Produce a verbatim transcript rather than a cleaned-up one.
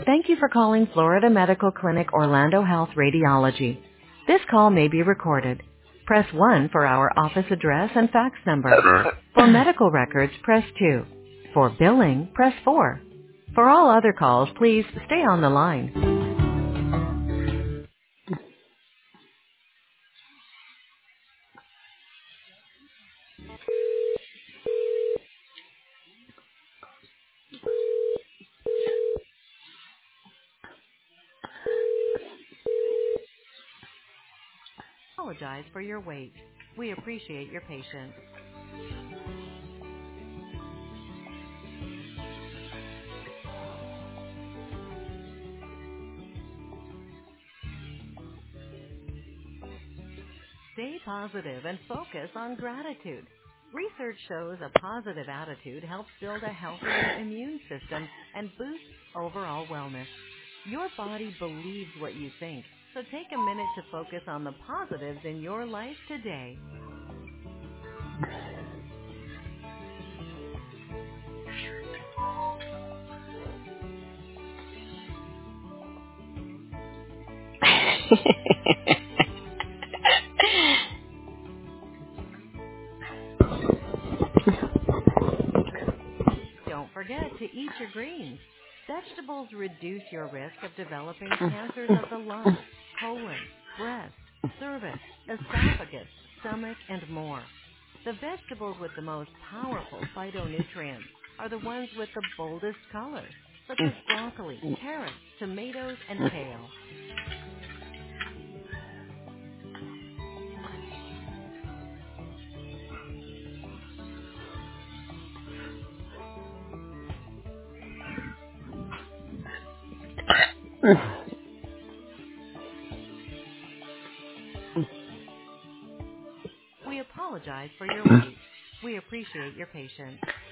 Thank you for calling Florida Medical Clinic Orlando Health Radiology. This call may be recorded. Press one for our office address and fax number. For medical records, press two. For billing, press four. For all other calls, please stay on the line. Apologize for your wait. We appreciate your patience. Stay positive and focus on gratitude. Research shows a positive attitude helps build a healthier immune system and boosts overall wellness. Your body believes what you think, so take a minute to focus on the positives in your life today. Don't forget to eat your greens. Vegetables reduce your risk of developing cancers of the lung, colon, breast, cervix, esophagus, stomach, and more. The vegetables with the most powerful phytonutrients are the ones with the boldest colors, such as broccoli, carrots, tomatoes, and kale. We apologize for your wait. We appreciate your patience.